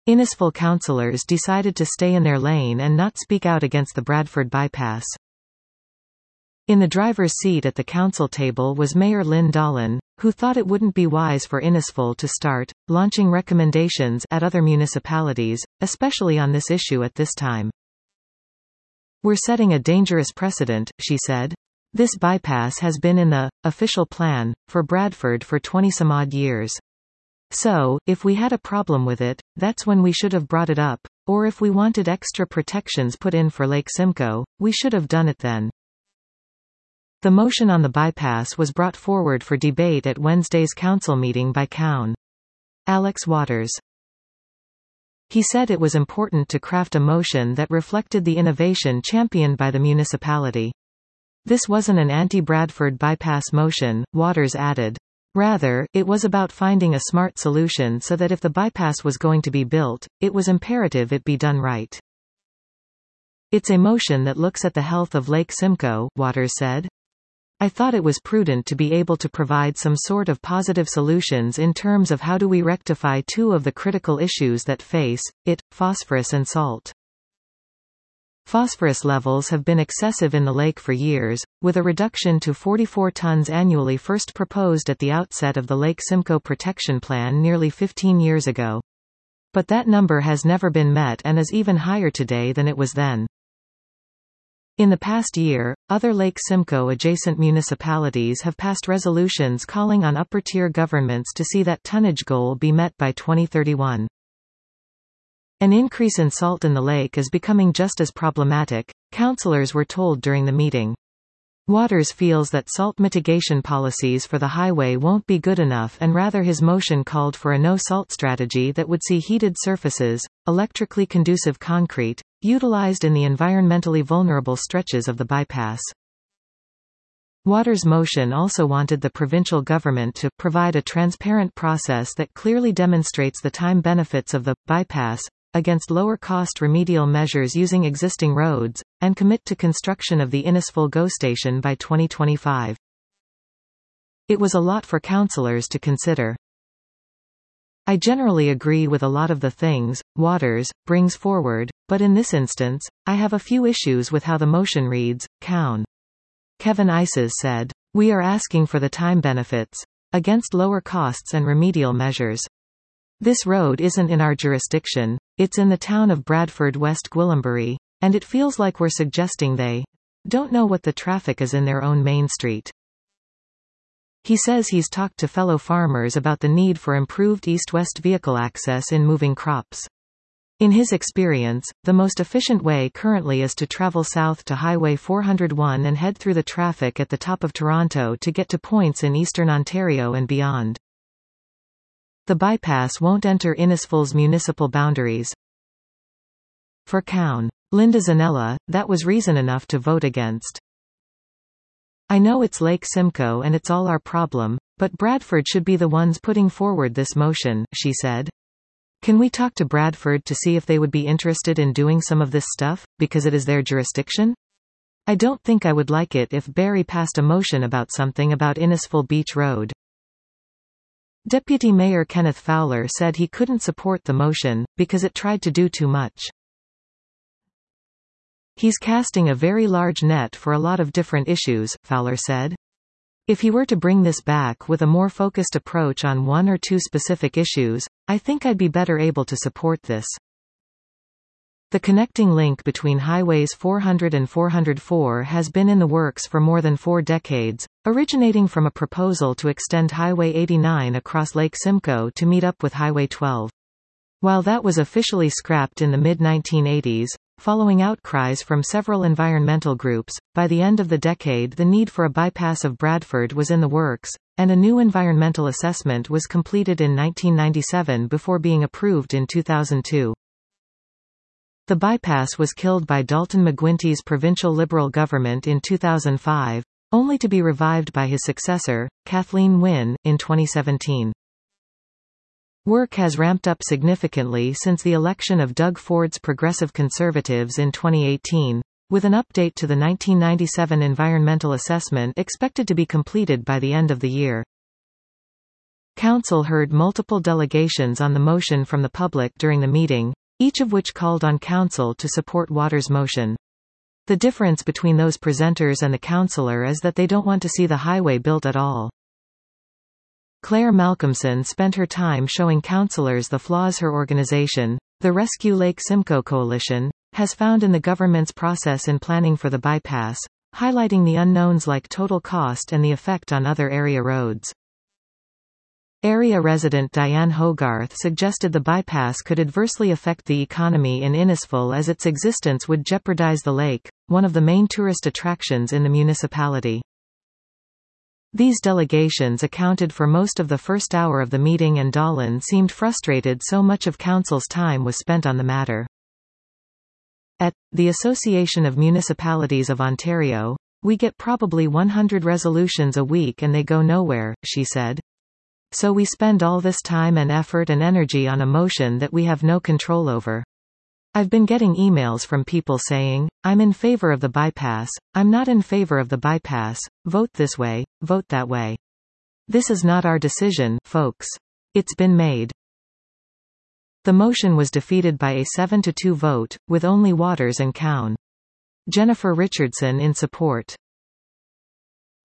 Innisfil councillors decided to stay in their lane and not speak out against the Bradford bypass. In the driver's seat at the council table was Mayor Lynn Dollin, who thought it wouldn't be wise for Innisfil to start launching recommendations at other municipalities, especially on this issue at this time. "We're setting a dangerous precedent," she said. "This bypass has been in the official plan for Bradford for 20-some-odd years. So, if we had a problem with it, that's when we should have brought it up, or if we wanted extra protections put in for Lake Simcoe, we should have done it then." The motion on the bypass was brought forward for debate at Wednesday's council meeting by Cown. Alex Waters. He said it was important to craft a motion that reflected the innovation championed by the municipality. "This wasn't an anti-Bradford bypass motion," Waters added. "Rather, it was about finding a smart solution so that if the bypass was going to be built, it was imperative it be done right. It's a motion that looks at the health of Lake Simcoe," Waters said. "I thought it was prudent to be able to provide some sort of positive solutions in terms of how do we rectify two of the critical issues that face it, phosphorus and salt. Phosphorus levels have been excessive in the lake for years, with a reduction to 44 tons annually first proposed at the outset of the Lake Simcoe Protection Plan nearly 15 years ago. But that number has never been met and is even higher today than it was then. In the past year, other Lake Simcoe-adjacent municipalities have passed resolutions calling on upper-tier governments to see that tonnage goal be met by 2031. An increase in salt in the lake is becoming just as problematic, councillors were told during the meeting. Waters feels that salt mitigation policies for the highway won't be good enough and rather his motion called for a no-salt strategy that would see heated surfaces, electrically conducive concrete, utilized in the environmentally vulnerable stretches of the bypass. Waters' motion also wanted the provincial government to provide a transparent process that clearly demonstrates the time benefits of the bypass against lower-cost remedial measures using existing roads, and commit to construction of the Innisfil GO station by 2025. It was a lot for councillors to consider. "I generally agree with a lot of the things Waters brings forward, but in this instance, I have a few issues with how the motion reads," Cown. Kevin Ices said. "We are asking for the time benefits against lower costs and remedial measures. This road isn't in our jurisdiction, it's in the town of Bradford, West Gwillimbury, and it feels like we're suggesting they don't know what the traffic is in their own main street." He says he's talked to fellow farmers about the need for improved east-west vehicle access in moving crops. In his experience, the most efficient way currently is to travel south to Highway 401 and head through the traffic at the top of Toronto to get to points in eastern Ontario and beyond. The bypass won't enter Innisfil's municipal boundaries. For Cown. Linda Zanella, that was reason enough to vote against. "I know it's Lake Simcoe and it's all our problem, but Bradford should be the ones putting forward this motion," she said. "Can we talk to Bradford to see if they would be interested in doing some of this stuff, because it is their jurisdiction? I don't think I would like it if Barrie passed a motion about something about Innisfil Beach Road." Deputy Mayor Kenneth Fowler said he couldn't support the motion, because it tried to do too much. "He's casting a very large net for a lot of different issues," Fowler said. "If he were to bring this back with a more focused approach on one or two specific issues, I think I'd be better able to support this." The connecting link between Highways 400 and 404 has been in the works for more than 4 decades, originating from a proposal to extend Highway 89 across Lake Simcoe to meet up with Highway 12. While that was officially scrapped in the mid-1980s, following outcries from several environmental groups, by the end of the decade the need for a bypass of Bradford was in the works, and a new environmental assessment was completed in 1997 before being approved in 2002. The bypass was killed by Dalton McGuinty's provincial Liberal government in 2005, only to be revived by his successor, Kathleen Wynne, in 2017. Work has ramped up significantly since the election of Doug Ford's Progressive Conservatives in 2018, with an update to the 1997 environmental assessment expected to be completed by the end of the year. Council heard multiple delegations on the motion from the public during the meeting, each of which called on Council to support Waters' motion. The difference between those presenters and the councillor is that they don't want to see the highway built at all. Claire Malcolmson spent her time showing councillors the flaws her organisation, the Rescue Lake Simcoe Coalition, has found in the government's process in planning for the bypass, highlighting the unknowns like total cost and the effect on other area roads. Area resident Diane Hogarth suggested the bypass could adversely affect the economy in Innisfil as its existence would jeopardize the lake, one of the main tourist attractions in the municipality. These delegations accounted for most of the first hour of the meeting, and Dolan seemed frustrated so much of Council's time was spent on the matter. At the Association of Municipalities of Ontario, "We get probably 100 resolutions a week and they go nowhere," she said. "So we spend all this time and effort and energy on a motion that we have no control over. I've been getting emails from people saying, 'I'm in favor of the bypass, I'm not in favor of the bypass, vote this way, vote that way.' This is not our decision, folks. It's been made." The motion was defeated by a 7-2 vote, with only Waters and Cowan. Jennifer Richardson in support.